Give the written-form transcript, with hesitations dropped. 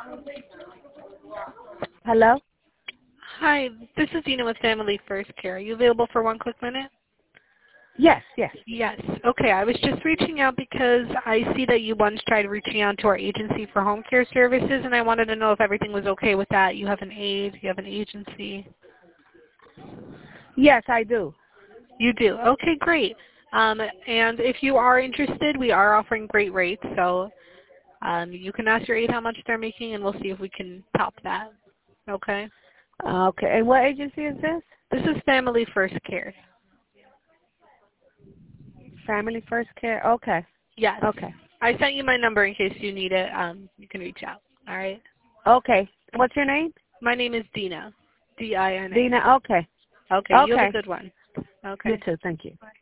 Hello? Hi, this is Dina with Family First Care. Are you available for one quick minute? Yes, yes. Yes. Okay, I was just reaching out because I see that you once tried reaching out to our agency for home care services, and I wanted to know if everything was okay with that. You have an aide, you have an agency. Yes, I do. You do. Okay, great. And if you are interested, we are offering great rates, so you can ask your aide how much they're making, and we'll see if we can top that. Okay? Okay. And what agency is this? This is Family First Care. Family First Care? Okay. Yes. Okay. I sent you my number in case you need it. You can reach out. All right? Okay. What's your name? My name is Dina. D-I-N-A. Dina. Okay. Okay, you have a Okay. good one. You Okay. too. Thank you.